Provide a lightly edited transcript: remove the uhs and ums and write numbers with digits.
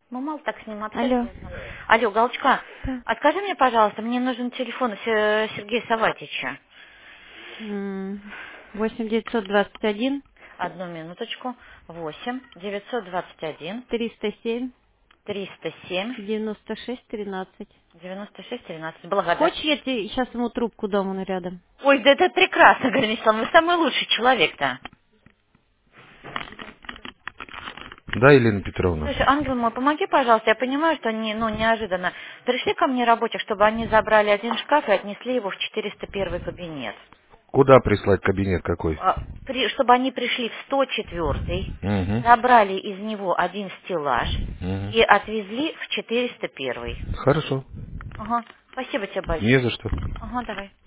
Мы мало так с ним Алло. общались. Алло, Галочка, Да. а скажи мне, пожалуйста, мне нужен телефон Сергея Саватича. 8 921 Одну минуточку. 8 921 307 307 96 13. 96 13. Благодарю. Хочешь, я тебе сейчас ему трубку дам, он рядом? Ой, да это прекрасно, Галина Михайловна, вы самый лучший человек-то. Да, Елена Петровна. Слушай, ангел мой, помоги, пожалуйста, я понимаю, что они, неожиданно. Пришли ко мне рабочих, чтобы они забрали один шкаф и отнесли его в 401 кабинет. Куда прислать кабинет какой? Чтобы они пришли в 104-й, Угу. забрали из него один стеллаж Угу. и отвезли в 401-й. Хорошо. Ага, спасибо тебе Не большое. за что. Ага, давай.